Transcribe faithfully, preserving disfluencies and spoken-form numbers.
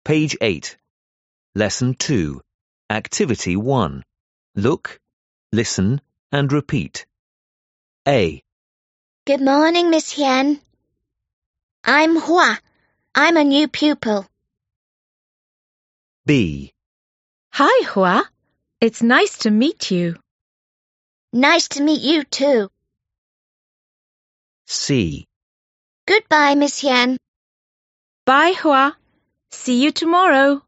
Page eight. Lesson two. Activity one. Look, listen and repeat. A. Good morning, Miss Hien. I'm Hua. I'm a new pupil. B. Hi, Hua. It's nice to meet you. Nice to meet you too. C. Goodbye, Miss Hien. Bye, Hua. See you tomorrow.